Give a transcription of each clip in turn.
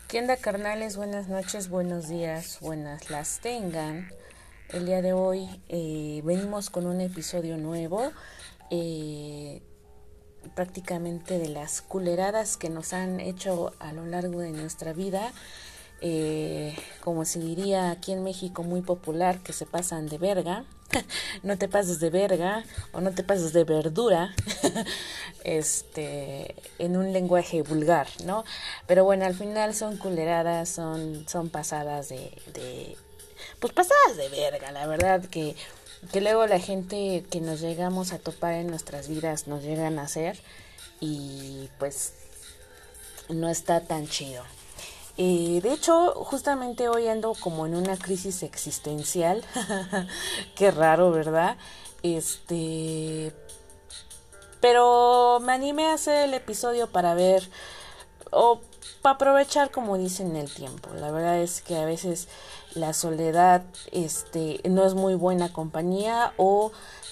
¿Qué onda, carnales? Buenas noches, buenos días, buenas las tengan. El día de hoy venimos con un episodio nuevo, eh, prácticamente de las culeradas que nos han hecho a lo largo de nuestra vida. Como se diría aquí en México, muy popular, que se pasan de verga. No te pases de verga o no te pases de verdura. En un lenguaje vulgar, ¿no? Pero bueno, al final son culeradas, son pasadas pues pasadas de verga, la verdad, que luego la gente que nos llegamos a topar en nuestras vidas nos llegan a hacer, y pues no está tan chido. De hecho, justamente hoy ando como en una crisis existencial. Qué raro, ¿verdad? Pero me animé a hacer el episodio para ver, o para aprovechar, como dicen, el tiempo. La verdad es que a veces la soledad no es muy buena compañía, o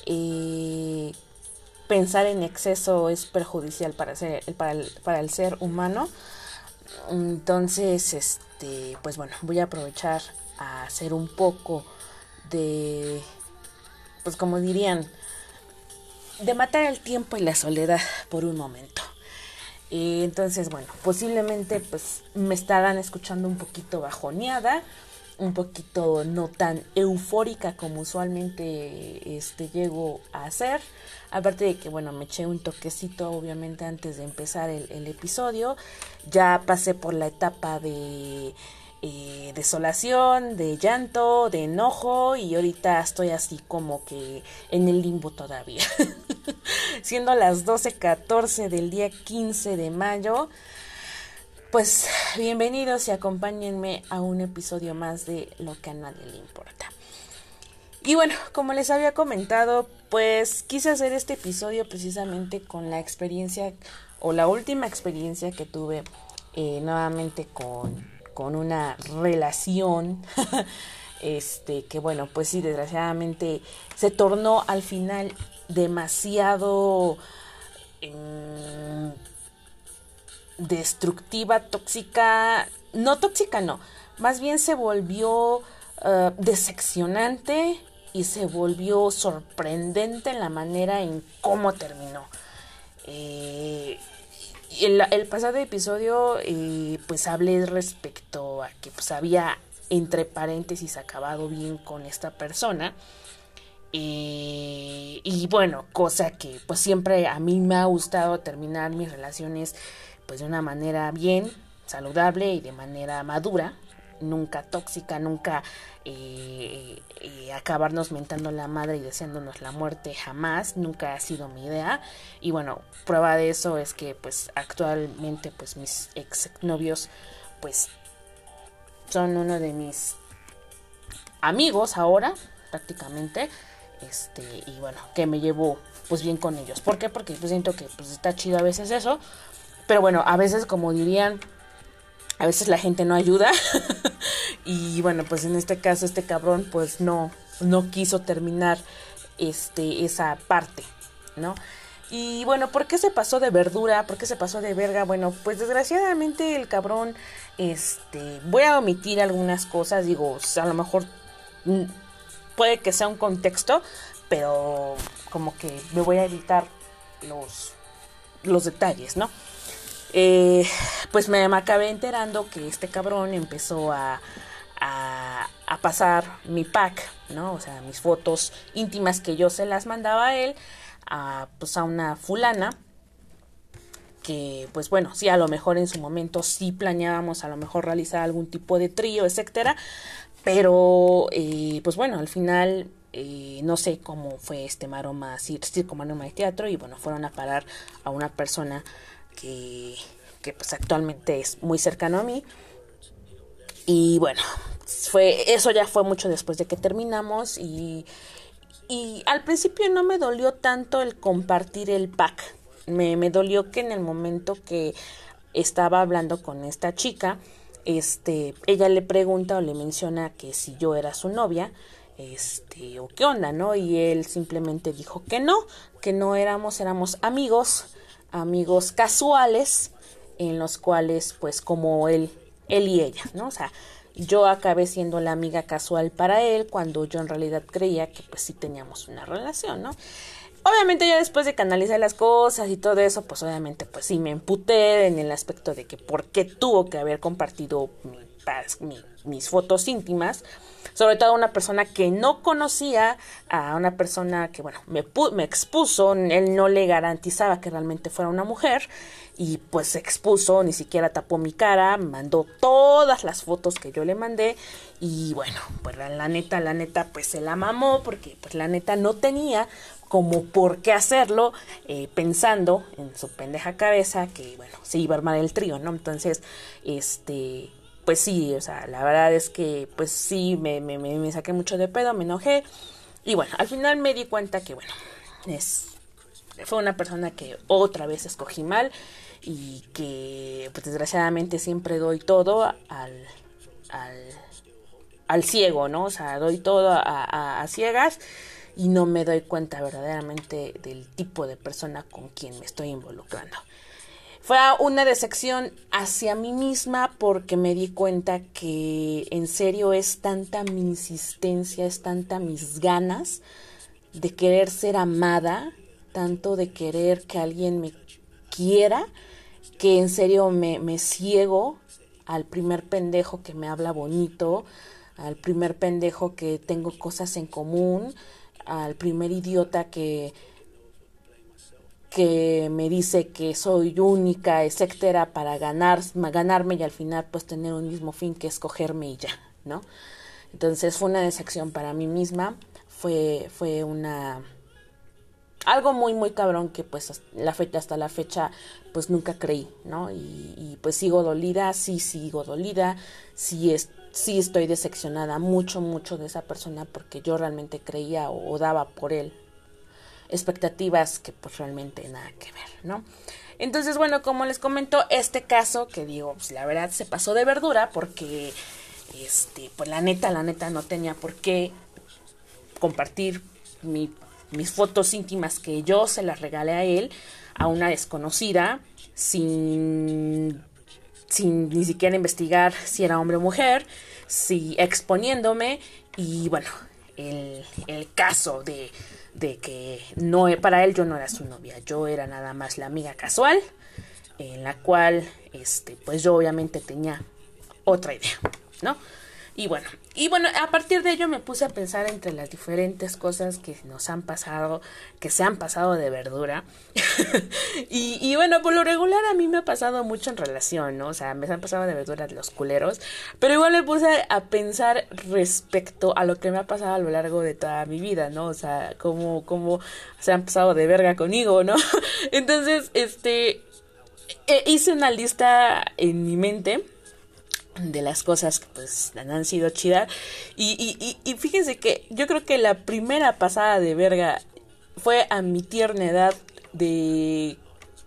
pensar en exceso es perjudicial para el ser humano. Entonces, pues bueno, voy a aprovechar a hacer un poco de, pues como dirían, de matar el tiempo y la soledad por un momento. Entonces, bueno, posiblemente pues me estarán escuchando un poquito bajoneada, un poquito no tan eufórica como usualmente llego a hacer. Aparte de que, bueno, me eché un toquecito obviamente antes de empezar el episodio. Ya pasé por la etapa de desolación, de llanto, de enojo, y ahorita estoy así como que en el limbo todavía. Siendo las 12:14 del día 15 de mayo, pues bienvenidos y acompáñenme a un episodio más de Lo que a nadie le importa. Y bueno, como les había comentado, pues quise hacer este episodio precisamente con la experiencia, o la última experiencia que tuve nuevamente con una relación. Que bueno, pues sí, desgraciadamente se tornó al final demasiado destructiva, tóxica no, más bien se volvió decepcionante, y se volvió sorprendente en la manera en cómo terminó. El pasado episodio pues hablé respecto a que pues había, entre paréntesis, acabado bien con esta persona. Y bueno, cosa que pues siempre a mí me ha gustado terminar mis relaciones pues de una manera bien, saludable y de manera madura, nunca tóxica, nunca acabarnos mentando la madre y deseándonos la muerte, jamás, nunca ha sido mi idea. Y bueno, prueba de eso es que pues actualmente pues mis ex novios pues son uno de mis amigos ahora, prácticamente. Y bueno, que me llevo pues bien con ellos. ¿Por qué? Porque pues siento que pues está chido a veces eso, pero bueno, a veces, como dirían, a veces la gente no ayuda. Y bueno, pues en este caso este cabrón pues no quiso terminar esa parte, ¿no? Y bueno, ¿por qué se pasó de verdura? ¿Por qué se pasó de verga? Bueno, pues desgraciadamente el cabrón, voy a omitir algunas cosas, digo, a lo mejor puede que sea un contexto, pero como que me voy a editar los detalles, ¿no? Pues me acabé enterando que este cabrón empezó a pasar mi pack, ¿no? O sea, mis fotos íntimas que yo se las mandaba a él, pues a una fulana que, pues bueno, sí, a lo mejor en su momento sí planeábamos a lo mejor realizar algún tipo de trío, etcétera, pero pues bueno, al final no sé cómo fue circo, maroma de teatro, y bueno, fueron a parar a una persona que pues actualmente es muy cercano a mí. Y bueno, eso ya fue mucho después de que terminamos, y al principio no me dolió tanto el compartir el pack. Me dolió que en el momento que estaba hablando con esta chica, ella le pregunta o le menciona que si yo era su novia, o qué onda, ¿no? Y él simplemente dijo que no éramos amigos casuales, en los cuales, pues como él él y ella, ¿no? O sea, yo acabé siendo la amiga casual para él cuando yo en realidad creía que pues sí teníamos una relación, ¿no? Obviamente ya después de canalizar las cosas y todo eso, pues obviamente pues sí me emputé en el aspecto de que por qué tuvo que haber compartido mis fotos íntimas, sobre todo a una persona que no conocía, a una persona que bueno, me expuso, él no le garantizaba que realmente fuera una mujer y pues se expuso, ni siquiera tapó mi cara, mandó todas las fotos que yo le mandé y bueno, pues la neta pues se la mamó porque pues la neta no tenía como por qué hacerlo, pensando en su pendeja cabeza que, bueno, se iba a armar el trío, ¿no? Entonces, pues sí, o sea, la verdad es que, pues sí, me saqué mucho de pedo, me enojé, y bueno, al final me di cuenta que, bueno, fue una persona que otra vez escogí mal, y que, pues desgraciadamente siempre doy todo al ciego, ¿no? O sea, doy todo a ciegas, y no me doy cuenta verdaderamente del tipo de persona con quien me estoy involucrando. Fue una decepción hacia mí misma porque me di cuenta que en serio es tanta mi insistencia, es tanta mis ganas de querer ser amada, tanto de querer que alguien me quiera, que en serio me ciego al primer pendejo que me habla bonito, al primer pendejo que tengo cosas en común, al primer idiota que me dice que soy única, etcétera, para ganarme y al final pues tener un mismo fin que escogerme y ya, ¿no? Entonces fue una decepción para mí misma, fue algo muy muy cabrón que pues hasta la fecha pues nunca creí, ¿no? Y pues sigo dolida, sí estoy decepcionada mucho de esa persona porque yo realmente creía o daba por él expectativas que pues realmente nada que ver, ¿no? Entonces, bueno, como les comento, este caso que digo, pues la verdad se pasó de verdura porque pues la neta no tenía por qué compartir mis fotos íntimas que yo se las regalé a él, a una desconocida, sin ni siquiera investigar si era hombre o mujer, exponiéndome, y bueno, el caso de que no, para él yo no era su novia, yo era nada más la amiga casual, en la cual pues yo obviamente tenía otra idea, ¿no? Y bueno, a partir de ello me puse a pensar entre las diferentes cosas que nos han pasado, que se han pasado de verdura. y bueno, por lo regular a mí me ha pasado mucho en relación, ¿no? O sea, me han pasado de verdura los culeros. Pero igual me puse a pensar respecto a lo que me ha pasado a lo largo de toda mi vida, ¿no? O sea, cómo se han pasado de verga conmigo, ¿no? Entonces, hice una lista en mi mente de las cosas que pues han sido chidas y fíjense que yo creo que la primera pasada de verga fue a mi tierna edad de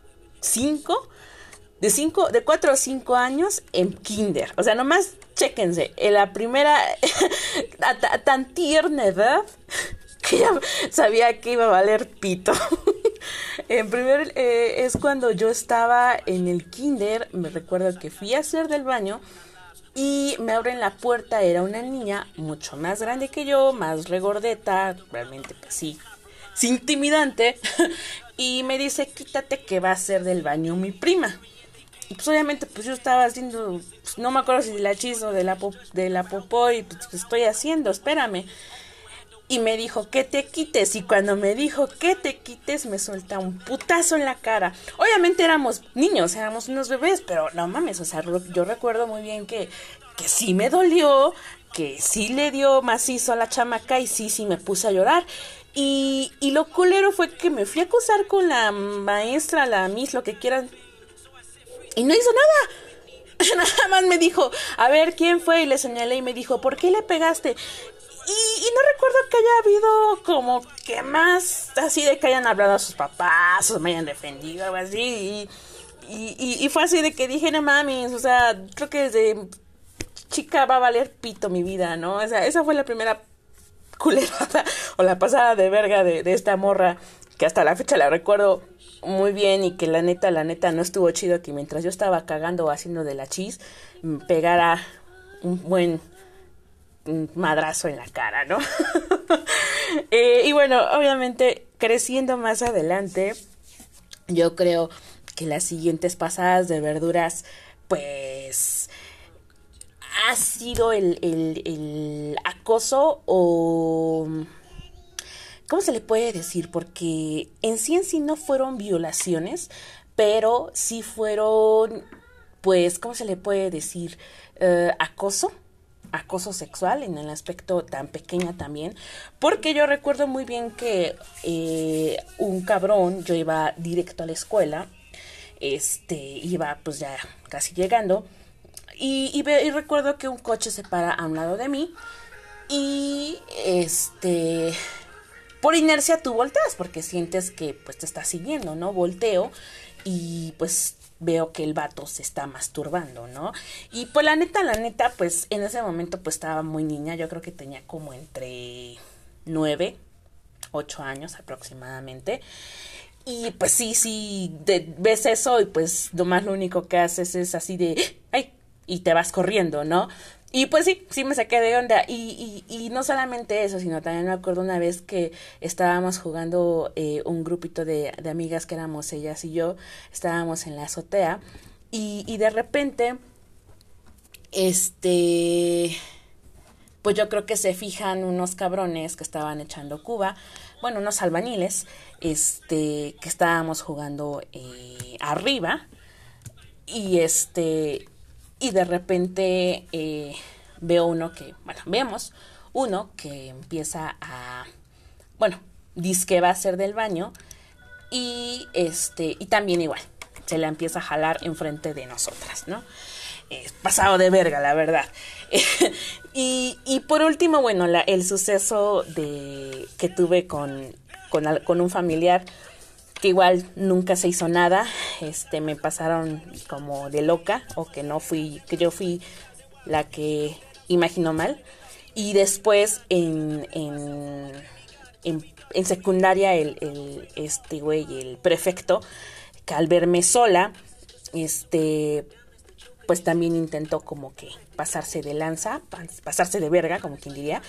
4 o 5 años en kinder. O sea, nomás chéquense, en la primera tan tierna edad que ya sabía que iba a valer pito. En primer es cuando yo estaba en el kinder, me recuerdo que fui a hacer del baño y me abren la puerta, era una niña mucho más grande que yo, más regordeta, realmente pues sí intimidante, y me dice, quítate que va a hacer del baño mi prima. Y pues obviamente pues yo estaba haciendo, pues, no me acuerdo si de la chis o de la popó, y pues estoy haciendo, espérame. Y me dijo, que te quites. Y cuando me dijo, que te quites, me suelta un putazo en la cara. Obviamente éramos niños, éramos unos bebés, pero no mames, o sea, yo recuerdo muy bien que sí me dolió, que sí le dio macizo a la chamaca y sí me puse a llorar. Y lo culero fue que me fui a acusar con la maestra, la miss, lo que quieran. Y no hizo nada. Nada más me dijo, a ver, ¿quién fue? Y le señalé y me dijo, ¿por qué le pegaste? Y no recuerdo que haya habido como que más así de que hayan hablado a sus papás o me hayan defendido, algo así. Y fue así de que dije, no mames, o sea, creo que desde chica va a valer pito mi vida, ¿no? O sea, esa fue la primera culerada o la pasada de verga de esta morra que hasta la fecha la recuerdo muy bien y que la neta no estuvo chido que mientras yo estaba cagando o haciendo de la chis, pegara un buen madrazo en la cara, ¿no? Y bueno, obviamente creciendo más adelante, yo creo que las siguientes pasadas de verduras, pues ha sido el acoso o... ¿Cómo se le puede decir? Porque en sí no fueron violaciones, pero sí fueron, pues, ¿cómo se le puede decir? Acoso, acoso sexual en el aspecto tan pequeño también, porque yo recuerdo muy bien que un cabrón, yo iba directo a la escuela, iba pues ya casi llegando, y recuerdo que un coche se para a un lado de mí, y por inercia tú volteas porque sientes que pues te está siguiendo, ¿no? Volteo y pues veo que el vato se está masturbando, ¿no? Y pues la neta, pues en ese momento pues estaba muy niña, yo creo que tenía como entre 9, 8 años aproximadamente. Y pues sí, ves eso y pues nomás lo único que haces es así de, ay, y te vas corriendo, ¿no? Y pues sí me saqué de onda. Y no solamente eso, sino también me acuerdo una vez que estábamos jugando un grupito de amigas que éramos ellas y yo, estábamos en la azotea y de repente, pues yo creo que se fijan unos cabrones que estaban echando cuba, bueno, unos albañiles, que estábamos jugando arriba y y de repente veo uno que, bueno, vemos uno que empieza a, bueno, disque va a ser del baño y y también igual, se la empieza a jalar enfrente de nosotras, ¿no? Pasado de verga, la verdad. Y por último, bueno, el suceso que tuve con un familiar que igual nunca se hizo nada, me pasaron como de loca o que yo fui la que imaginó mal. Y después en secundaria el prefecto, que al verme sola, pues también intentó como que pasarse de lanza, pasarse de verga, como quien diría.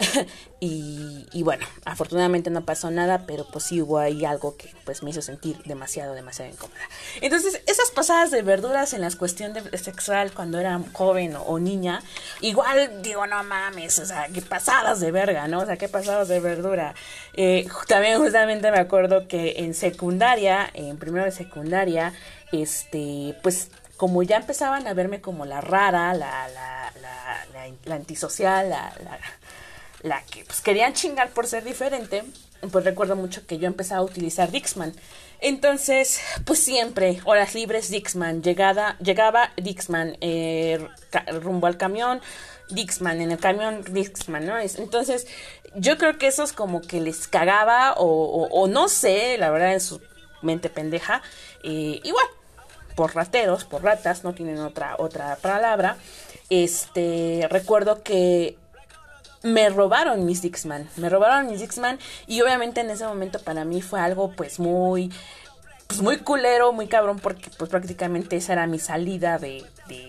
y bueno, afortunadamente no pasó nada, pero pues sí hubo ahí algo que pues me hizo sentir demasiado incómoda. Entonces, esas pasadas de verduras en la cuestión de sexual cuando era joven o niña, igual digo, no mames, o sea, qué pasadas de verga, ¿no? O sea, qué pasadas de verdura. También justamente me acuerdo que en secundaria, en primero de secundaria, pues como ya empezaban a verme como la rara, la antisocial, la que pues querían chingar por ser diferente, pues recuerdo mucho que yo empezaba a utilizar Dixman. Entonces, pues siempre, horas libres, Dixman, llegaba Dixman, rumbo al camión, Dixman, en el camión Dixman, ¿no? Entonces, yo creo que eso es como que les cagaba o no sé, la verdad en su mente pendeja, igual, por rateros, por ratas, no tienen otra palabra. Recuerdo que me robaron mis Dixman y obviamente en ese momento para mí fue algo pues muy culero, muy cabrón, porque pues prácticamente esa era mi salida de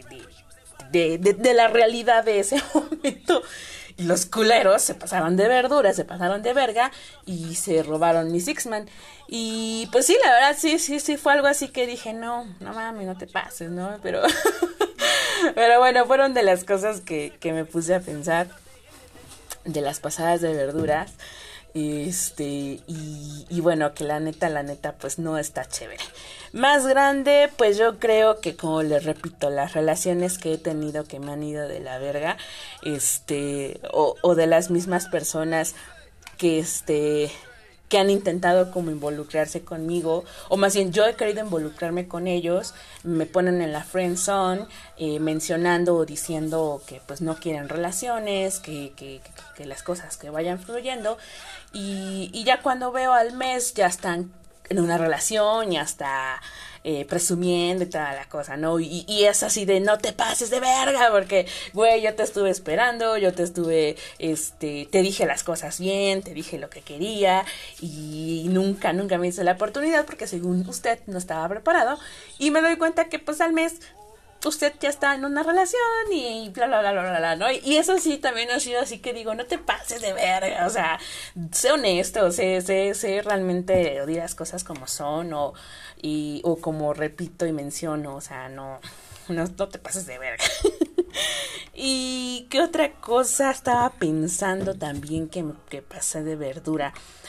la realidad de ese momento. Y los culeros se pasaron de verdura, se pasaron de verga y se robaron mis Dixman. Y pues sí, la verdad sí fue algo así que dije, no mames, no te pases, ¿no? Pero pero bueno, fueron de las cosas que me puse a pensar de las pasadas de verduras. Y bueno, que la neta, pues no está chévere. Más grande, pues yo creo que, como les repito, las relaciones que he tenido que me han ido de la verga, o de las mismas personas que han intentado como involucrarse conmigo, o más bien yo he querido involucrarme con ellos, me ponen en la friend zone, mencionando o diciendo que pues no quieren relaciones, que las cosas que vayan fluyendo, y ya cuando veo al mes ya están en una relación y hasta presumiendo y toda la cosa, ¿no? Y es así de no te pases de verga, porque, güey, yo te estuve esperando, yo te estuve, te dije las cosas bien, te dije lo que quería y nunca me hice la oportunidad porque según usted no estaba preparado y me doy cuenta que pues al mes usted ya está en una relación y bla, bla, bla, bla, bla, bla, ¿no? Y eso sí también ha sido así que digo, no te pases de verga, o sea, sé honesto, sé realmente di las cosas como son o como repito y menciono, o sea, no te pases de verga. ¿Y qué otra cosa estaba pensando también que pasé de verdura?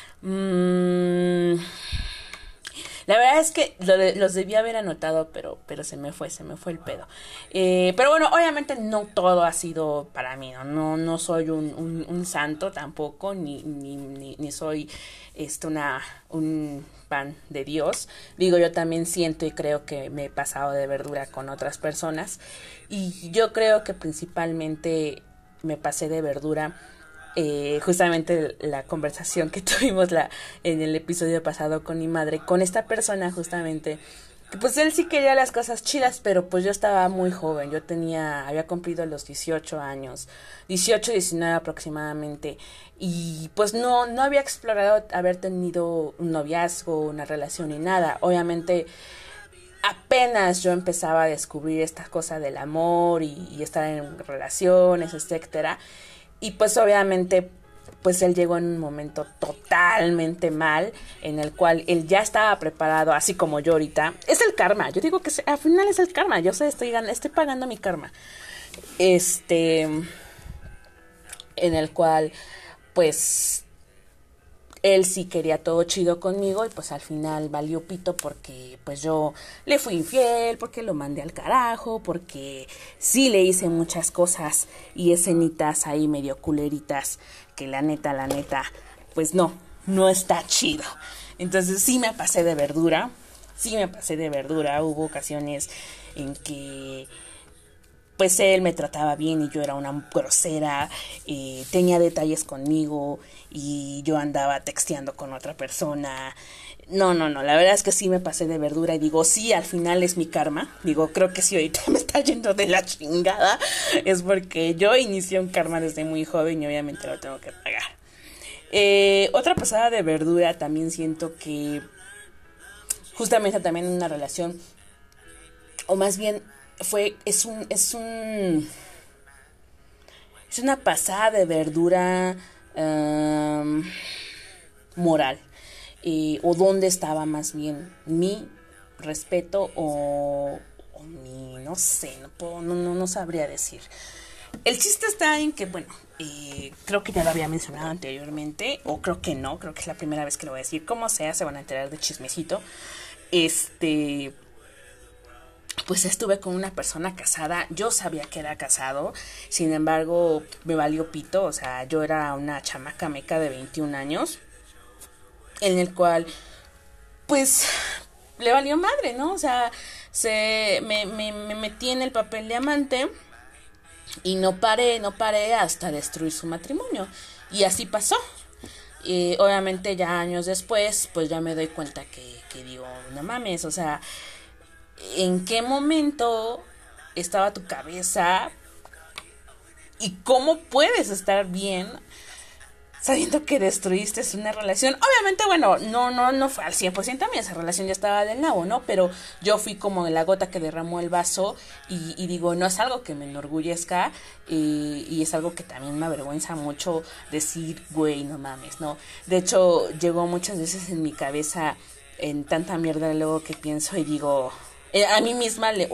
La verdad es que los debía haber anotado, pero se me fue el pedo. Pero bueno, obviamente no todo ha sido para mí, no soy un santo tampoco, ni soy un pan de Dios. Digo, yo también siento y creo que me he pasado de verdura con otras personas. Y yo creo que principalmente me pasé de verdura justamente la conversación que tuvimos en el episodio pasado con mi madre, con esta persona justamente, que pues él sí quería las cosas chidas, pero pues yo estaba muy joven, había cumplido los 18 años, 18, 19 aproximadamente, y pues no había explorado haber tenido un noviazgo, una relación ni nada, obviamente apenas yo empezaba a descubrir esta cosa del amor y estar en relaciones, etcétera. Y pues obviamente pues él llegó en un momento totalmente mal, en el cual él ya estaba preparado, así como yo ahorita. Es el karma, yo digo que al final es el karma, yo sé, estoy pagando mi karma. En el cual pues él sí quería todo chido conmigo y pues al final valió pito porque pues yo le fui infiel, porque lo mandé al carajo, porque sí le hice muchas cosas y escenitas ahí medio culeritas que la neta, pues no está chido. Entonces sí me pasé de verdura, hubo ocasiones en que pues él me trataba bien y yo era una grosera, tenía detalles conmigo y yo andaba texteando con otra persona. No, la verdad es que sí me pasé de verdura y digo, sí, al final es mi karma. Digo, creo que si ahorita me está yendo de la chingada es porque yo inicié un karma desde muy joven y obviamente lo tengo que pagar. Otra pasada de verdura también siento que justamente también en una relación, o más bien es una pasada de verdura moral, o dónde estaba más bien mi respeto o mi, no sé, no sabría decir. El chiste está en que, bueno, creo que ya lo había mencionado anteriormente, o creo que no, creo que es la primera vez que lo voy a decir. Como sea, se van a enterar de chismecito. Pues estuve con una persona casada, yo sabía que era casado, sin embargo me valió pito, o sea, yo era una chamaca meca de 21 años, en el cual, pues, le valió madre, ¿no? O sea, me metí en el papel de amante y no paré hasta destruir su matrimonio, y así pasó. Obviamente ya años después, pues ya me doy cuenta que digo, no mames, o sea, ¿en qué momento estaba tu cabeza? ¿Y cómo puedes estar bien sabiendo que destruiste una relación? Obviamente, bueno, no fue al 100% mía, esa relación ya estaba del nabo, ¿no? Pero yo fui como la gota que derramó el vaso y digo, no es algo que me enorgullezca y es algo que también me avergüenza mucho decir, güey, no mames, ¿no? De hecho, llegó muchas veces en mi cabeza en tanta mierda luego que pienso y digo, a mí misma le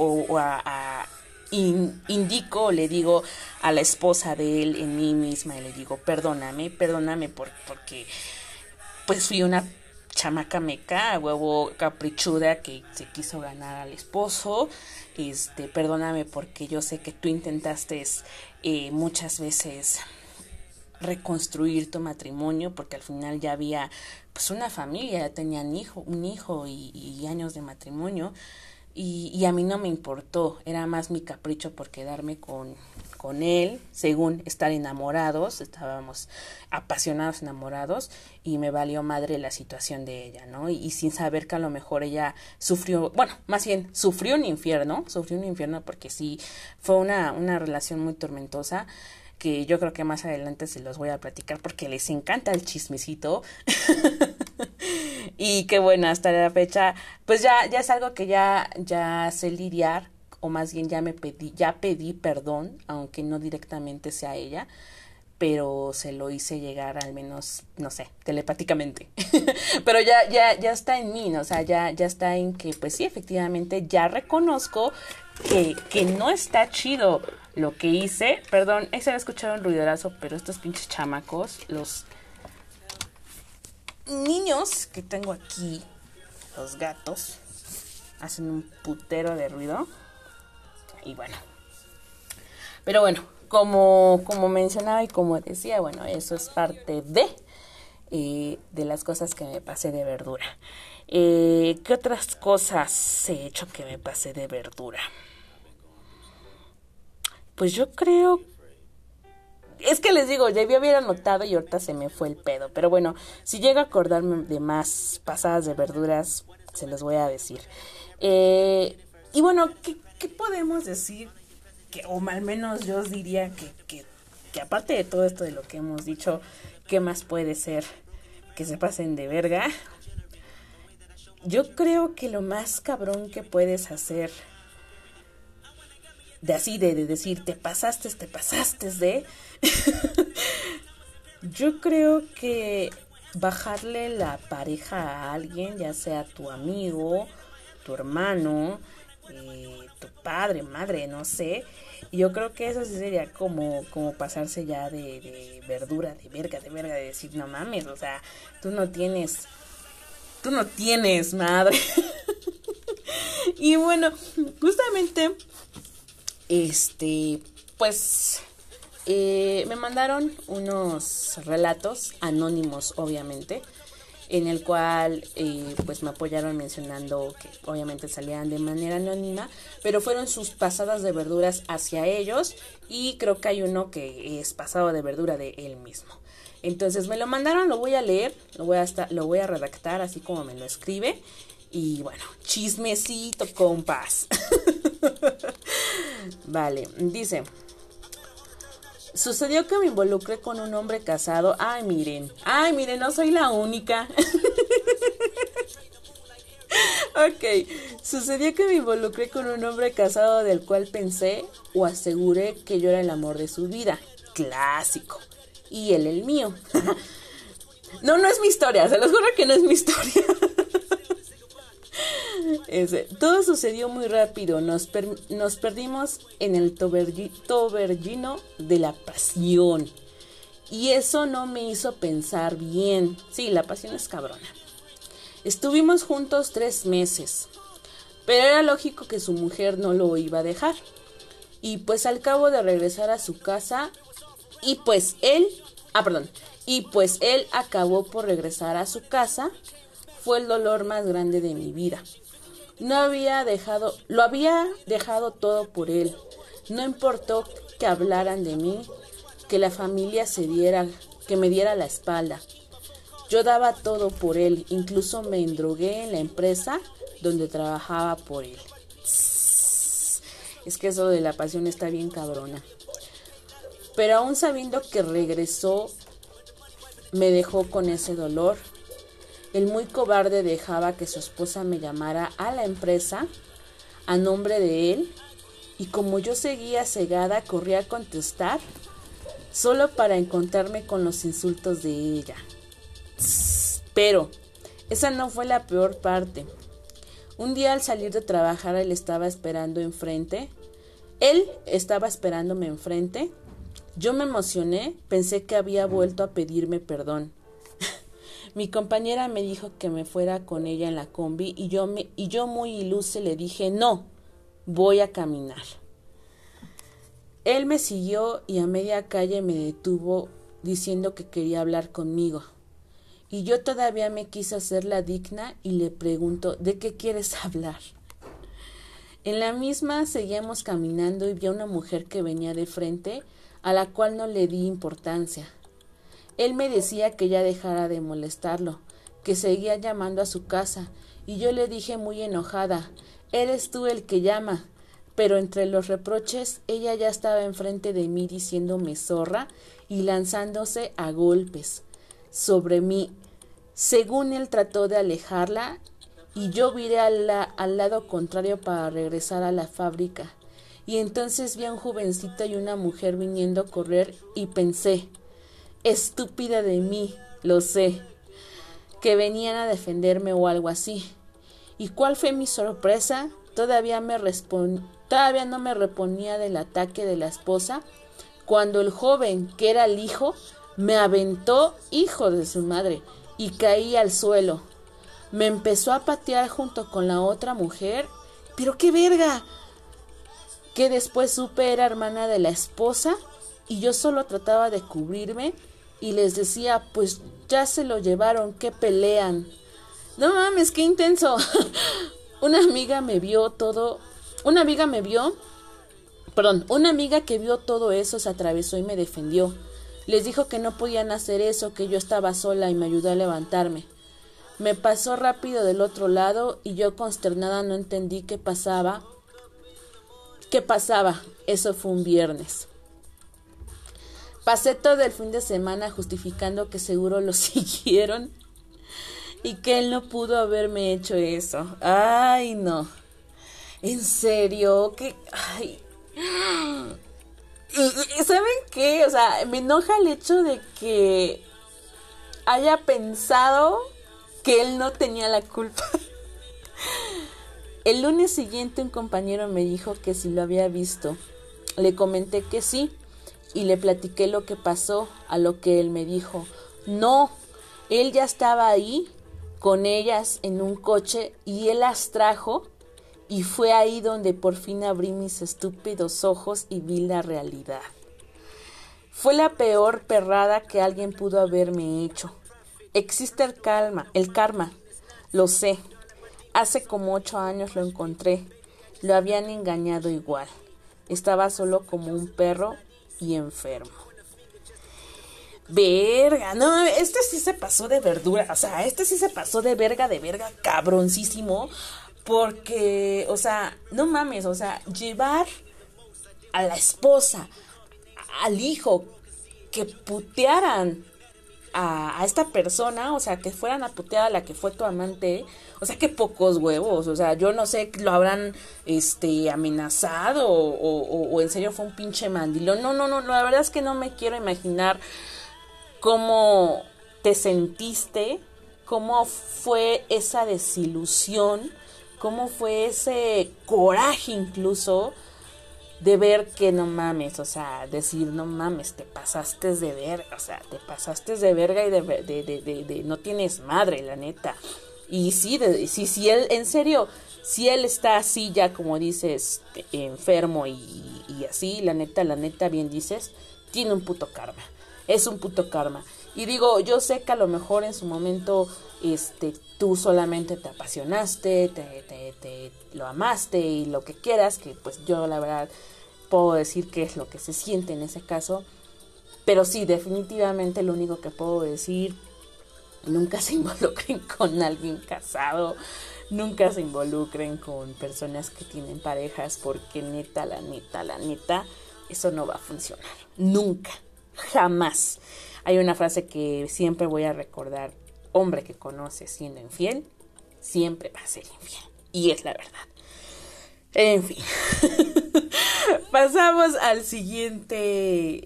digo a la esposa de él en mí misma y le digo, perdóname porque pues fui una chamaca meca, huevo caprichuda que se quiso ganar al esposo. Perdóname porque yo sé que tú intentaste muchas veces reconstruir tu matrimonio, porque al final ya había pues una familia, ya tenían un hijo y años de matrimonio. Y a mí no me importó, era más mi capricho por quedarme con con él, según estar enamorados, estábamos apasionados, enamorados, y me valió madre la situación de ella, ¿no? Y sin saber que a lo mejor ella sufrió, bueno, más bien sufrió un infierno porque sí, fue una relación muy tormentosa, que yo creo que más adelante se los voy a platicar porque les encanta el chismecito. Y que bueno, hasta la fecha, pues ya es algo que ya sé lidiar, o más bien ya pedí perdón, aunque no directamente sea ella, pero se lo hice llegar al menos, no sé, telepáticamente. Pero ya está en mí, ¿no? O sea, ya está en que, pues sí, efectivamente, ya reconozco que no está chido lo que hice. Perdón, se va a escuchar un ruidorazo, pero estos pinches chamacos, los niños que tengo aquí, los gatos, hacen un putero de ruido. Y bueno, pero bueno, como mencionaba y como decía, bueno, eso es parte de las cosas que me pasé de verdura. ¿Qué otras cosas he hecho que me pasé de verdura? Pues yo creo, es que les digo, ya había anotado y ahorita se me fue el pedo, pero bueno, si llego a acordarme de más pasadas de verduras, se los voy a decir. Y bueno, ¿qué podemos decir? Que, o al menos yo os diría que aparte de todo esto de lo que hemos dicho, ¿qué más puede ser que se pasen de verga? Yo creo que lo más cabrón que puedes hacer, de decir, te pasaste de... Yo creo que bajarle la pareja a alguien, ya sea tu amigo, tu hermano, tu padre, madre, no sé. Yo creo que eso sí sería como pasarse ya de verdura, de verga, de decir, no mames, o sea, tú no tienes madre. Y bueno, justamente, pues, me mandaron unos relatos anónimos, obviamente, en el cual pues me apoyaron mencionando que obviamente salían de manera anónima, pero fueron sus pasadas de verduras hacia ellos, y creo que hay uno que es pasado de verdura de él mismo. Entonces me lo mandaron, lo voy a leer, lo voy a redactar así como me lo escribe, y bueno, chismecito, compas. Vale, dice: sucedió que me involucré con un hombre casado. Ay, miren, no soy la única. Ok, sucedió que me involucré con un hombre casado del cual pensé o aseguré que yo era el amor de su vida. Clásico. Y él el mío. No es mi historia, se los juro que no es mi historia. Todo sucedió muy rápido, nos perdimos en el torbellino de la pasión, y eso no me hizo pensar bien. Sí, la pasión es cabrona. Estuvimos juntos 3 meses, pero era lógico que su mujer no lo iba a dejar, y pues al cabo de regresar a su casa, y pues él acabó por regresar a su casa, fue el dolor más grande de mi vida. Lo había dejado todo por él. No importó que hablaran de mí, que la familia que me diera la espalda. Yo daba todo por él, incluso me endrogué en la empresa donde trabajaba por él. Es que eso de la pasión está bien cabrona. Pero aún sabiendo que regresó, me dejó con ese dolor. El muy cobarde dejaba que su esposa me llamara a la empresa a nombre de él, y como yo seguía cegada, corría a contestar solo para encontrarme con los insultos de ella. Pero esa no fue la peor parte. Un día al salir de trabajar, él estaba esperándome enfrente. Yo me emocioné, pensé que había vuelto a pedirme perdón. Mi compañera me dijo que me fuera con ella en la combi, y yo muy ilusa le dije: no, voy a caminar. Él me siguió y a media calle me detuvo diciendo que quería hablar conmigo. Y yo todavía me quise hacer la digna y le pregunto: ¿de qué quieres hablar? En la misma seguíamos caminando y vi a una mujer que venía de frente, a la cual no le di importancia. Él me decía que ya dejara de molestarlo, que seguía llamando a su casa, y yo le dije muy enojada, eres tú el que llama. Pero entre los reproches, ella ya estaba enfrente de mí diciéndome zorra y lanzándose a golpes sobre mí. Según él trató de alejarla, y yo viré al lado contrario para regresar a la fábrica. Y entonces vi a un jovencito y una mujer viniendo a correr y pensé, estúpida de mí, lo sé, que venían a defenderme o algo así. ¿Y cuál fue mi sorpresa? Todavía no me reponía del ataque de la esposa, cuando el joven, que era el hijo, me aventó, hijo de su madre, y caí al suelo. Me empezó a patear junto con la otra mujer. ¡Pero qué verga! Que después supe era hermana de la esposa, y yo solo trataba de cubrirme, y les decía, pues ya se lo llevaron, ¿qué pelean? No mames, qué intenso. Una amiga que vio todo eso se atravesó y me defendió. Les dijo que no podían hacer eso, que yo estaba sola, y me ayudó a levantarme. Me pasó rápido del otro lado y yo consternada no entendí qué pasaba. Eso fue un viernes. Pasé todo el fin de semana justificando que seguro lo siguieron y que él no pudo haberme hecho eso. Ay, no. En serio, que... Ay. ¿Y saben qué? O sea, me enoja el hecho de que haya pensado que él no tenía la culpa. El lunes siguiente un compañero me dijo que si lo había visto. Le comenté que sí y le platiqué lo que pasó, a lo que él me dijo, no, él ya estaba ahí con ellas en un coche y él las trajo y fue ahí donde por fin abrí mis estúpidos ojos y vi la realidad. Fue la peor perrada que alguien pudo haberme hecho. Existe el karma, lo sé. Hace como 8 años lo encontré. Lo habían engañado igual. Estaba solo como un perro y enfermo. Verga, no, este sí se pasó de verdura. O sea, este sí se pasó de verga, cabroncísimo. Porque, o sea, no mames, o sea, llevar a la esposa, al hijo, que putearan a esta persona, o sea, que fueran a putear a la que fue tu amante, o sea, que pocos huevos, o sea, yo no sé, lo habrán, amenazado, o en serio fue un pinche mandilón, no, la verdad es que no me quiero imaginar cómo te sentiste, cómo fue esa desilusión, cómo fue ese coraje incluso, de ver que no mames, o sea, decir no mames, te pasaste de verga, o sea, te pasaste de verga y de no tienes madre, la neta. Y sí, si él, en serio, si él está así ya como dices, enfermo y así, la neta, bien dices, tiene un puto karma, es un puto karma. Y digo, yo sé que a lo mejor en su momento, tú solamente te apasionaste, te lo amaste y lo que quieras, que pues yo la verdad puedo decir qué es lo que se siente en ese caso, pero sí, definitivamente lo único que puedo decir, nunca se involucren con alguien casado, nunca se involucren con personas que tienen parejas, porque neta, eso no va a funcionar, nunca, jamás. Hay una frase que siempre voy a recordar, hombre que conoce siendo infiel, siempre va a ser infiel, y es la verdad. En fin, pasamos al siguiente,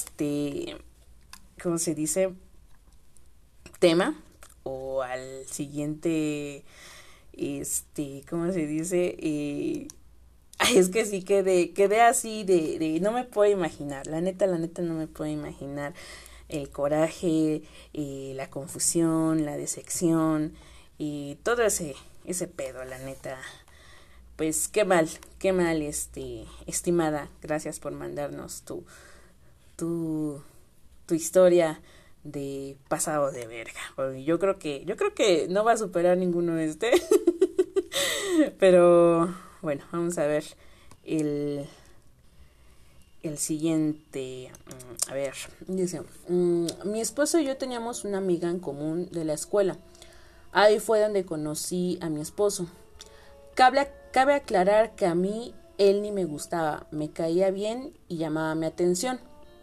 ¿cómo se dice? Tema, o al siguiente, ¿cómo se dice? Es que sí, quedé así no me puedo imaginar, la neta no me puedo imaginar el coraje, la confusión, la decepción y todo ese pedo, la neta. Pues qué mal, estimada, gracias por mandarnos tu historia de pasado de verga. Porque yo creo que no va a superar ninguno pero bueno, vamos a ver el, el siguiente. A ver, dice, mi esposo y yo teníamos una amiga en común de la escuela. Ahí fue donde conocí a mi esposo. Cabe aclarar que a mí él ni me gustaba, me caía bien y llamaba mi atención.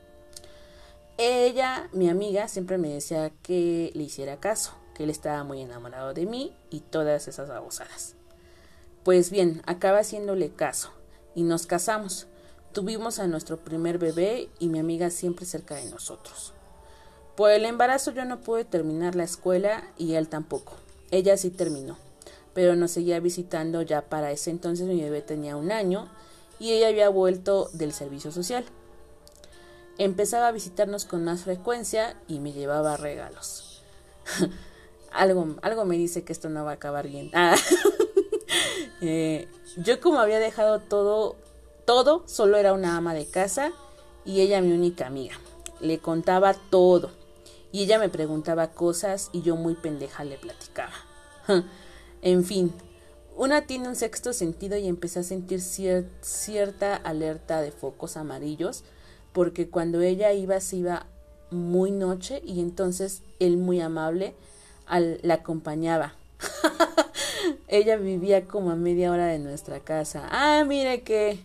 Ella, mi amiga, siempre me decía que le hiciera caso, que él estaba muy enamorado de mí y todas esas babosadas. Pues bien, acaba haciéndole caso y nos casamos. Tuvimos a nuestro primer bebé y mi amiga siempre cerca de nosotros. Por el embarazo yo no pude terminar la escuela y él tampoco. Ella sí terminó, pero nos seguía visitando. Ya para ese entonces mi bebé tenía 1 año y ella había vuelto del servicio social. Empezaba a visitarnos con más frecuencia y me llevaba regalos. Algo me dice que esto no va a acabar bien. Yo como había dejado todo, solo era una ama de casa y ella mi única amiga. Le contaba todo y ella me preguntaba cosas y yo muy pendeja le platicaba. En fin, una tiene un sexto sentido y empecé a sentir cierta alerta de focos amarillos, porque cuando ella se iba muy noche y entonces él muy amable la acompañaba. Ella vivía como a media hora de nuestra casa. Mire qué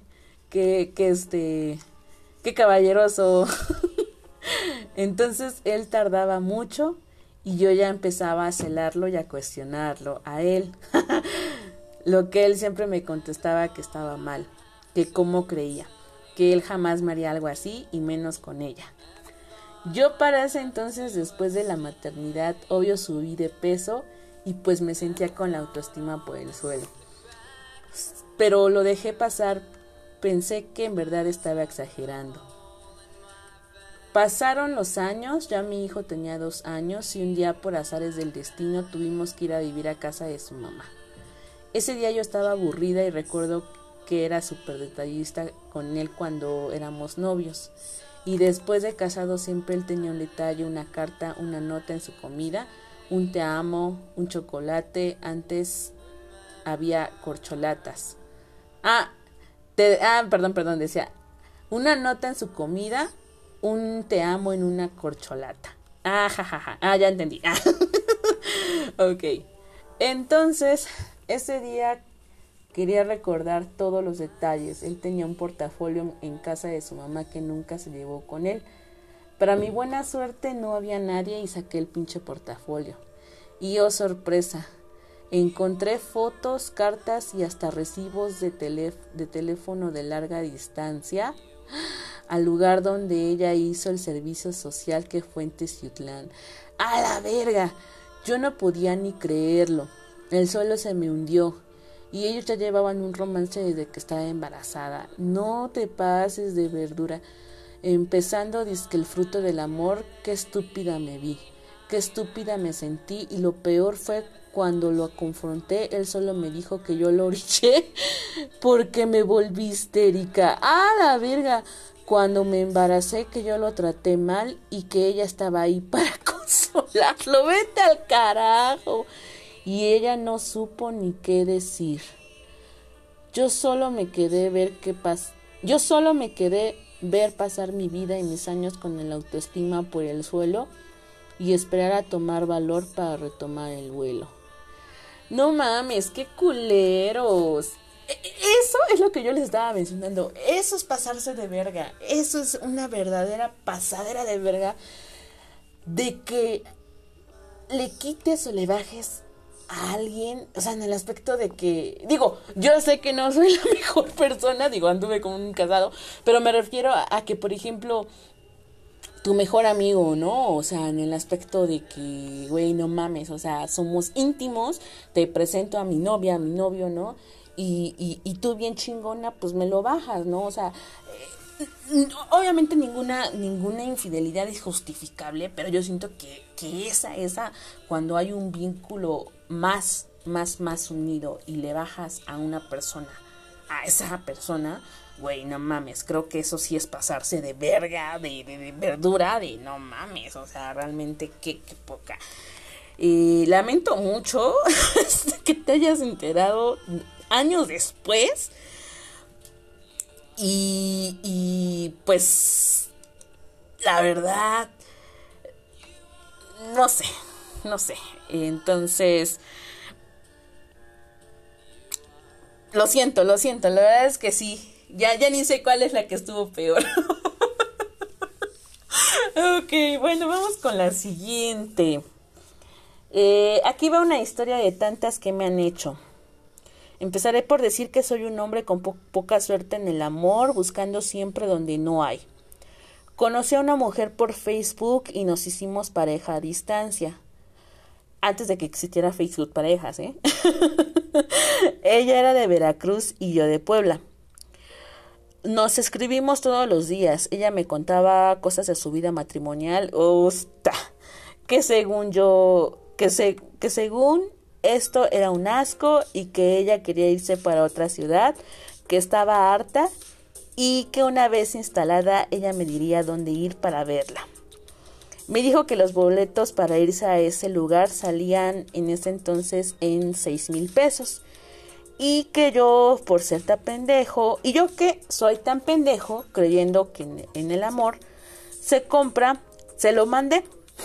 caballeroso. Entonces él tardaba mucho y yo ya empezaba a celarlo y a cuestionarlo a él. Lo que él siempre me contestaba que estaba mal, que cómo creía, que él jamás me haría algo así y menos con ella. Yo para ese entonces, después de la maternidad, obvio subí de peso y pues me sentía con la autoestima por el suelo. Pero lo dejé pasar, pensé que en verdad estaba exagerando. Pasaron los años, ya mi hijo tenía 2 años y un día por azares del destino tuvimos que ir a vivir a casa de su mamá. Ese día yo estaba aburrida y recuerdo que era súper detallista con él cuando éramos novios. Y después de casado siempre él tenía un detalle, una carta, una nota en su comida, un te amo, un chocolate. Antes había corcholatas. Perdón, decía una nota en su comida, un te amo en una corcholata. Ya entendí. Ok. Entonces, ese día quería recordar todos los detalles. Él tenía un portafolio en casa de su mamá que nunca se llevó con él. Para mi buena suerte no había nadie y saqué el pinche portafolio. Y oh sorpresa, encontré fotos, cartas y hasta recibos de teléfono de larga distancia al lugar donde ella hizo el servicio social, que fue en Teciutlán. ¡A la verga! Yo no podía ni creerlo. El suelo se me hundió. Y ellos ya llevaban un romance desde que estaba embarazada. No te pases de verdura. Empezando dizque el fruto del amor. Qué estúpida me vi. Qué estúpida me sentí. Y lo peor fue cuando lo confronté. Él solo me dijo que yo lo orillé porque me volví histérica. ¡Ah, la verga! Cuando me embaracé, que yo lo traté mal y que ella estaba ahí para consolarlo. ¡Vete al carajo! Y ella no supo ni qué decir. Yo solo me quedé ver pasar mi vida y mis años con el autoestima por el suelo y esperar a tomar valor para retomar el vuelo. No mames, qué culeros. Eso es lo que yo les estaba mencionando. Eso es pasarse de verga. Eso es una verdadera pasadera de verga, de que le quites o le bajes a alguien, o sea, en el aspecto de que, yo sé que no soy la mejor persona, anduve con un casado, pero me refiero a que, por ejemplo, tu mejor amigo, ¿no? O sea, en el aspecto de que, güey, no mames, o sea, somos íntimos, te presento a mi novia, a mi novio, ¿no? Y tú bien chingona, pues me lo bajas, ¿no? O sea, obviamente ninguna infidelidad es justificable, pero yo siento que esa cuando hay un vínculo más unido y le bajas a una persona, a esa persona, güey, no mames, creo que eso sí es pasarse de verga, de verdura, de no mames, o sea, realmente qué lamento mucho que te hayas enterado años después. Y pues la verdad, no sé. Entonces, lo siento, la verdad es que sí. Ya ni sé cuál es la que estuvo peor. Ok, bueno, vamos con la siguiente. Aquí va una historia de tantas que me han hecho. Empezaré por decir que soy un hombre con poca suerte en el amor, buscando siempre donde no hay. Conocí a una mujer por Facebook y nos hicimos pareja a distancia. Antes de que existiera Facebook parejas, ¿eh? Ella era de Veracruz y yo de Puebla. Nos escribimos todos los días. Ella me contaba cosas de su vida matrimonial. Que según esto era un asco y que ella quería irse para otra ciudad, que estaba harta y que una vez instalada ella me diría dónde ir para verla. Me dijo que los boletos para irse a ese lugar salían en ese entonces en 6,000 pesos. Y que yo, por ser tan pendejo, y yo que soy tan pendejo, creyendo que en el amor se compra, se lo mandé.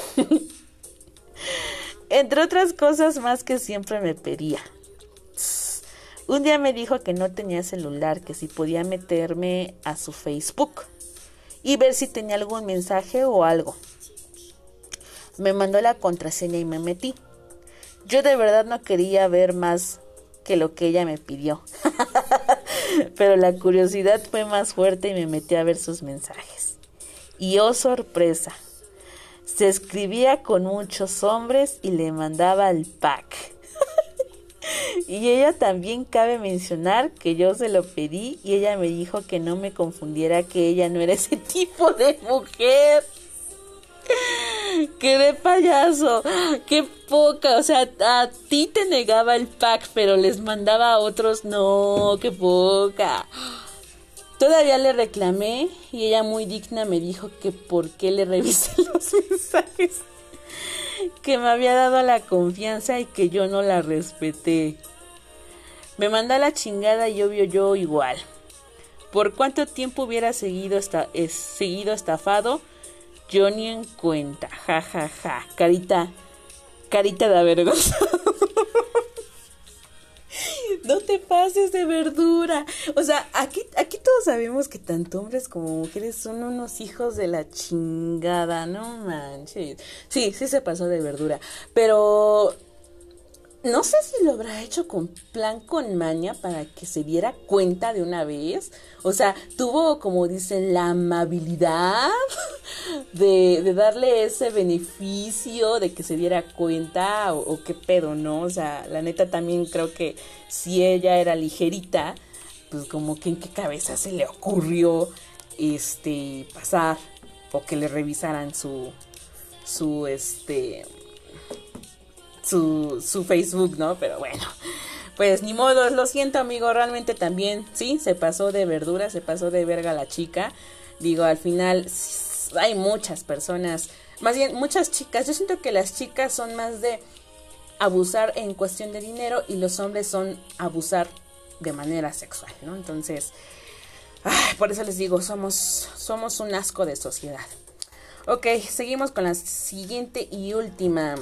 Entre otras cosas más que siempre me pedía. Un día me dijo que no tenía celular, que si podía meterme a su Facebook y ver si tenía algún mensaje o algo. Me mandó la contraseña y me metí. Yo de verdad no quería ver más que lo que ella me pidió. Pero la curiosidad fue más fuerte y me metí a ver sus mensajes. Y oh sorpresa, se escribía con muchos hombres y le mandaba el pack. Y ella también, cabe mencionar que yo se lo pedí y ella me dijo que no me confundiera, que ella no era ese tipo de mujer. ¡Qué de payaso! ¡Qué poca! O sea, a ti te negaba el pack, pero les mandaba a otros. ¡No! ¡Qué poca! Todavía le reclamé y ella muy digna me dijo que por qué le revisé los mensajes, que me había dado la confianza y que yo no la respeté. Me mandó a la chingada y obvio yo igual. ¿Por cuánto tiempo hubiera seguido estafado? Yo ni en cuenta, ja. Carita de avergonzado. No te pases de verdura. O sea, aquí todos sabemos que tanto hombres como mujeres son unos hijos de la chingada, no manches. Sí se pasó de verdura, pero no sé si lo habrá hecho con plan, con maña, para que se diera cuenta de una vez. O sea, tuvo, como dicen, la amabilidad de darle ese beneficio de que se diera cuenta, o qué pedo, ¿no? O sea, la neta también creo que si ella era ligerita, pues como que en qué cabeza se le ocurrió pasar o que le revisaran su Facebook, ¿no? Pero bueno, pues ni modo, lo siento, amigo, realmente también, sí, se pasó de verdura, se pasó de verga la chica. Digo, al final hay muchas personas, más bien muchas chicas. Yo siento que las chicas son más de abusar en cuestión de dinero y los hombres son abusar de manera sexual, ¿no? Entonces, por eso les digo, somos un asco de sociedad. Ok, seguimos con la siguiente y última.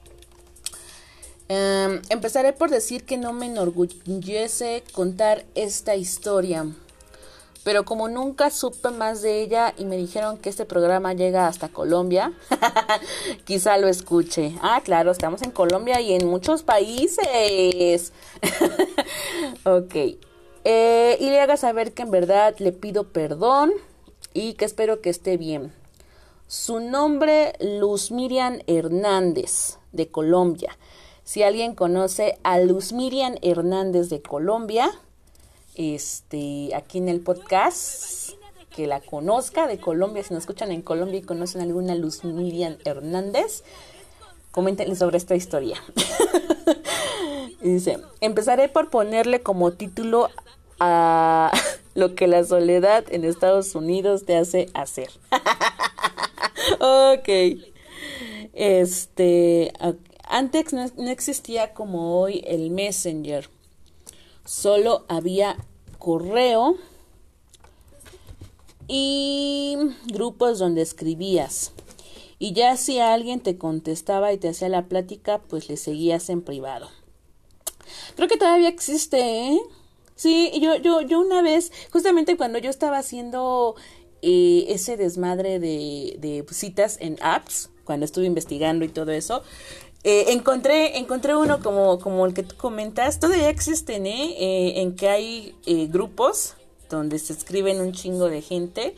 Empezaré por decir que no me enorgullece contar esta historia, pero como nunca supe más de ella y me dijeron que este programa llega hasta Colombia, quizá lo escuche. Claro, estamos en Colombia y en muchos países. Ok. Y le haga saber que en verdad le pido perdón y que espero que esté bien. Su nombre, Luz Miriam Hernández, de Colombia. Si alguien conoce a Luz Miriam Hernández de Colombia, aquí en el podcast, que la conozca de Colombia, si nos escuchan en Colombia y conocen alguna Luz Miriam Hernández, coméntenle sobre esta historia. Y dice, empezaré por ponerle como título a lo que la soledad en Estados Unidos te hace hacer. Ok. Antes no existía como hoy el Messenger. solo había correo y grupos donde escribías. Y ya si alguien te contestaba y te hacía la plática, pues le seguías en privado. Creo que todavía existe, ¿eh? Sí, yo una vez, justamente cuando yo estaba haciendo ese desmadre de citas en apps, cuando estuve investigando y todo eso, encontré uno como el que tú comentas. Todavía existen, en que hay grupos donde se escriben un chingo de gente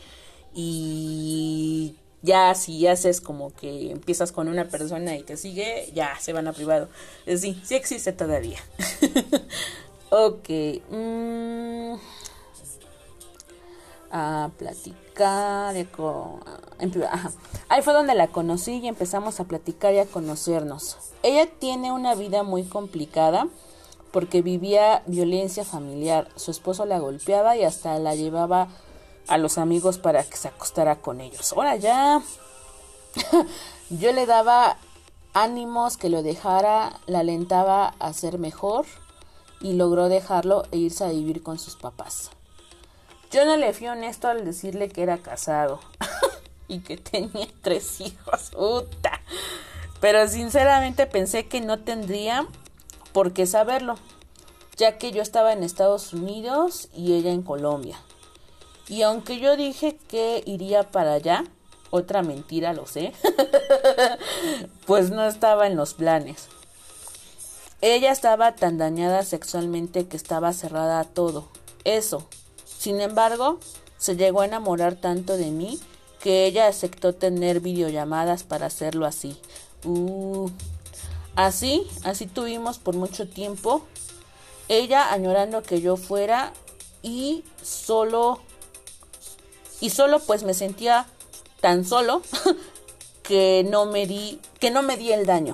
y ya si haces como que empiezas con una persona y te sigue, ya se van a privado. Sí existe todavía. Ok. A platicar en privado. Ajá. Ahí fue donde la conocí y empezamos a platicar y a conocernos. Ella tiene una vida muy complicada porque vivía violencia familiar. Su esposo la golpeaba y hasta la llevaba a los amigos para que se acostara con ellos. Ahora ya. Yo le daba ánimos que lo dejara, la alentaba a ser mejor y logró dejarlo e irse a vivir con sus papás. Yo no le fui honesto al decirle que era casado y que tenía 3 hijos. ¡Puta! Pero sinceramente pensé que no tendría por qué saberlo, ya que yo estaba en Estados Unidos y ella en Colombia. Y aunque yo dije que iría para allá, otra mentira, lo sé, pues no estaba en los planes. Ella estaba tan dañada sexualmente que estaba cerrada a todo. Eso. Sin embargo, se llegó a enamorar tanto de mí que ella aceptó tener videollamadas para hacerlo así. Así tuvimos por mucho tiempo. Ella añorando que yo fuera y solo pues me sentía tan solo que no me di el daño.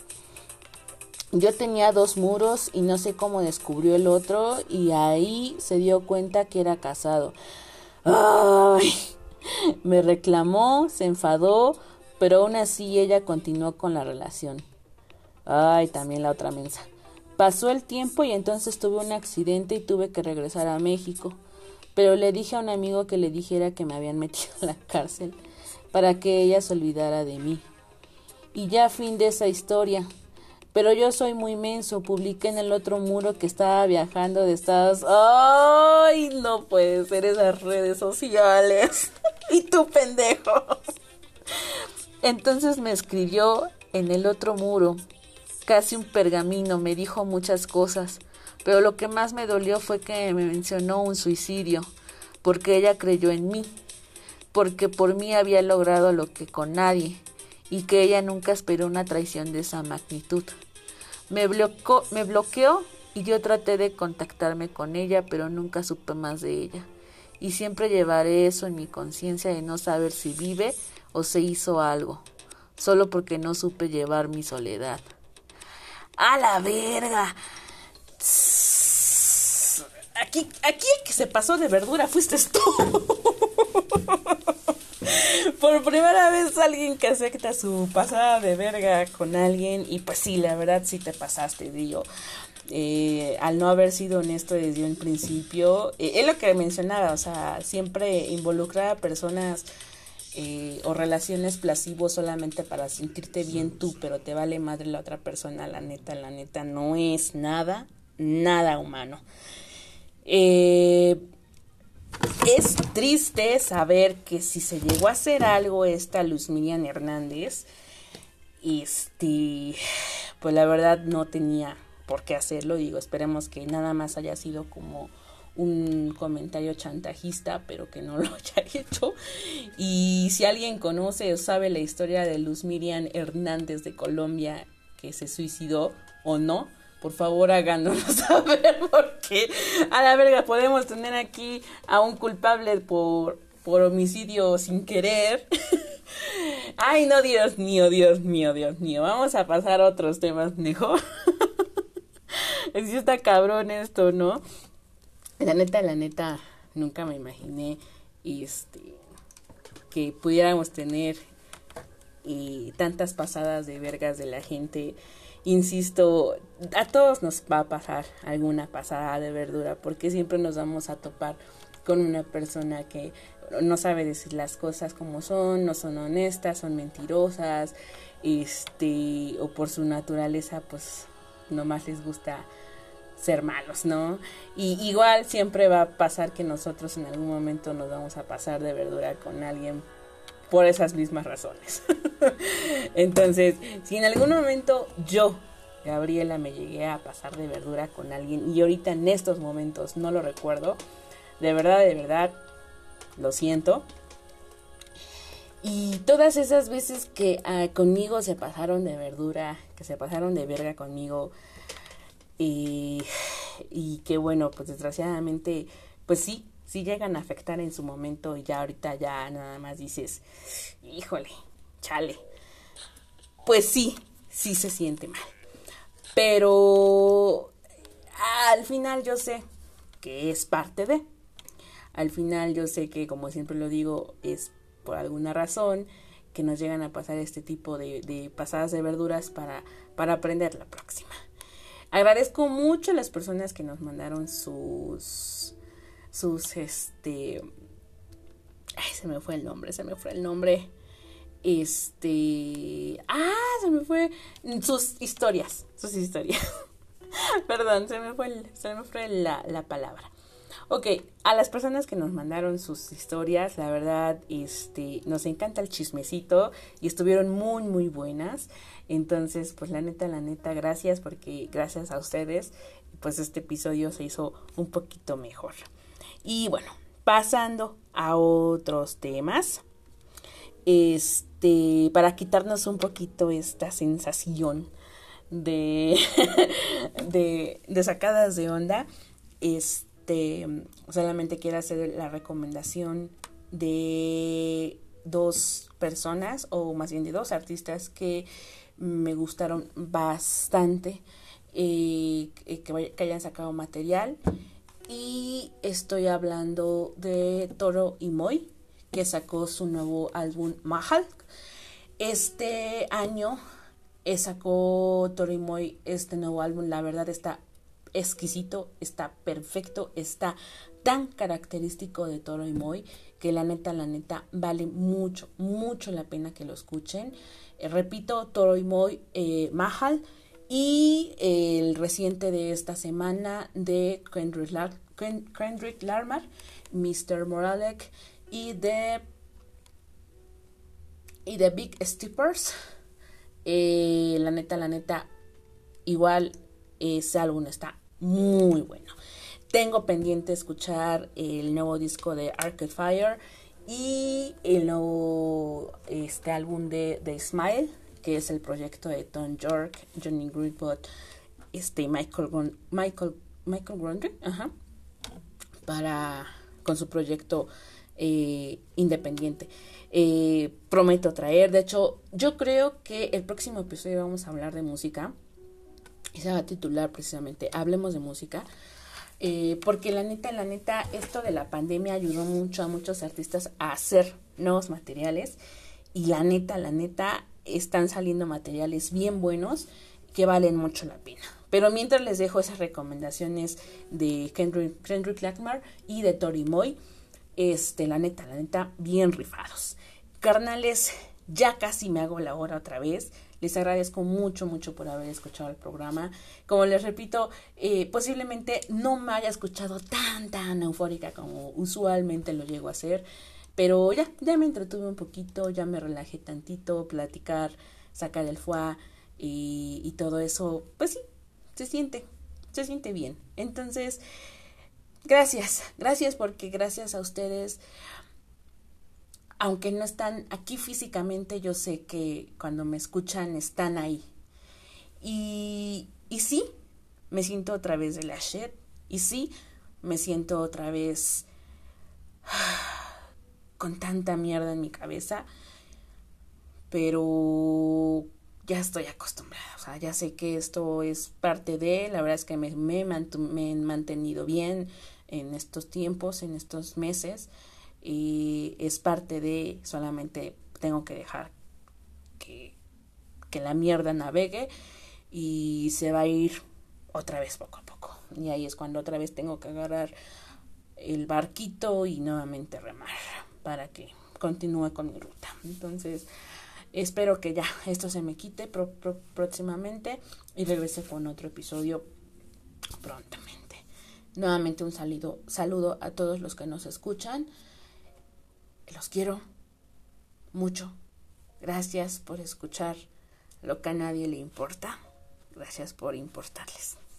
Yo tenía 2 muros y no sé cómo descubrió el otro y ahí se dio cuenta que era casado. Ay, me reclamó, se enfadó, pero aún así ella continuó con la relación. Ay, también la otra mensa. Pasó el tiempo y entonces tuve un accidente y tuve que regresar a México. Pero le dije a un amigo que le dijera que me habían metido a la cárcel para que ella se olvidara de mí. Y ya fin de esa historia. Pero yo soy muy menso, publiqué en el otro muro que estaba viajando de Estados... ¡Ay! No puede ser esas redes sociales. Y tú, pendejo. Entonces me escribió en el otro muro, casi un pergamino, me dijo muchas cosas. Pero lo que más me dolió fue que me mencionó un suicidio, porque ella creyó en mí, porque por mí había logrado lo que con nadie, y que ella nunca esperó una traición de esa magnitud. Me bloqueó y yo traté de contactarme con ella, pero nunca supe más de ella. Y siempre llevaré eso en mi conciencia de no saber si vive o se hizo algo, solo porque no supe llevar mi soledad. ¡A la verga! Aquí el que se pasó de verdura fuiste tú. Por primera vez alguien que acepta su pasada de verga con alguien. Y pues sí, la verdad sí te pasaste, digo. Al no haber sido honesto desde un principio, es lo que mencionaba, o sea, siempre involucrar a personas o relaciones placebos solamente para sentirte bien tú, pero te vale madre la otra persona, la neta no es nada humano. Es triste saber que si se llegó a hacer algo esta Luz Miriam Hernández, pues la verdad no tenía por qué hacerlo. Digo, esperemos que nada más haya sido como un comentario chantajista, pero que no lo haya hecho. Y si alguien conoce o sabe la historia de Luz Miriam Hernández de Colombia, que se suicidó o no, por favor háganoslo saber, porque a la verga podemos tener aquí a un culpable por homicidio sin querer. Ay, no, Dios mío. Vamos a pasar a otros temas mejor. Sí está cabrón esto, ¿no? La neta, nunca me imaginé que pudiéramos tener tantas pasadas de vergas de la gente. insisto, a todos nos va a pasar alguna pasada de verdura, porque siempre nos vamos a topar con una persona que no sabe decir las cosas como son, no son honestas, son mentirosas, o por su naturaleza, pues nomás les gusta ser malos, ¿no? Y igual siempre va a pasar que nosotros en algún momento nos vamos a pasar de verdura con alguien por esas mismas razones. Entonces, si en algún momento yo, Gabriela, me llegué a pasar de verdura con alguien y ahorita en estos momentos no lo recuerdo, de verdad, lo siento. Y todas esas veces que conmigo se pasaron de verdura, que se pasaron de verga conmigo, y que bueno, pues desgraciadamente, pues sí llegan a afectar en su momento y ya ahorita ya nada más dices, híjole, chale. Pues sí se siente mal. Pero al final yo sé que es parte de. Al final yo sé que, como siempre lo digo, es por alguna razón que nos llegan a pasar este tipo de pasadas de verduras para aprender la próxima. Agradezco mucho a las personas que nos mandaron sus ay, se me fue el nombre. Se me fue sus historias. Perdón, se me fue la palabra. Ok, a las personas que nos mandaron sus historias, la verdad, nos encanta el chismecito y estuvieron muy, muy buenas. Entonces, pues la neta, gracias, porque gracias a ustedes, pues este episodio se hizo un poquito mejor. Y bueno, pasando a otros temas, para quitarnos un poquito esta sensación de de sacadas de onda, solamente quiero hacer la recomendación de 2 personas, o más bien de 2 artistas que me gustaron bastante, que hayan sacado material. Y estoy hablando de Toro y Moi, que sacó su nuevo álbum Mahal. Este año sacó Toro y Moi este nuevo álbum. La verdad está exquisito, está perfecto, está tan característico de Toro y Moi que la neta vale mucho, mucho la pena que lo escuchen. Repito, Toro y Moi, Mahal, y el reciente de esta semana de Kendrick Lamar, Mr. Moralek, y de Big Steppers. La neta, igual ese álbum está muy bueno. Tengo pendiente escuchar el nuevo disco de Arcade Fire y el nuevo álbum de Smile, que es el proyecto de Tom York, Johnny Greenwood, Michael Grundy, con su proyecto independiente. Prometo traer, de hecho, yo creo que el próximo episodio vamos a hablar de música y se va a titular precisamente Hablemos de música. Porque la neta, esto de la pandemia ayudó mucho a muchos artistas a hacer nuevos materiales, y la neta, están saliendo materiales bien buenos que valen mucho la pena. Pero mientras les dejo esas recomendaciones de Kendrick Lamar y de Toro y Moi, la neta, bien rifados. Carnales, ya casi me hago la hora otra vez. Les agradezco mucho, mucho por haber escuchado el programa. Como les repito, posiblemente no me haya escuchado tan eufórica como usualmente lo llego a hacer. Pero ya me entretuve un poquito, ya me relajé tantito, platicar, sacar el foie y todo eso. Pues sí, se siente bien. Entonces, gracias porque gracias a ustedes, aunque no están aquí físicamente, yo sé que cuando me escuchan están ahí. Y sí, me siento otra vez de la shit. Y sí, me siento otra vez con tanta mierda en mi cabeza. Pero ya estoy acostumbrada. O sea, ya sé que esto es parte de. La verdad es que me he mantenido bien en estos tiempos, en estos meses. Y es parte de, solamente tengo que dejar que la mierda navegue, y se va a ir otra vez poco a poco. Y ahí es cuando otra vez tengo que agarrar el barquito y nuevamente remar para que continúe con mi ruta. Entonces, espero que ya esto se me quite próximamente y regrese con otro episodio prontamente. Nuevamente un saludo a todos los que nos escuchan. Los quiero mucho. Gracias por escuchar lo que a nadie le importa. Gracias por importarles.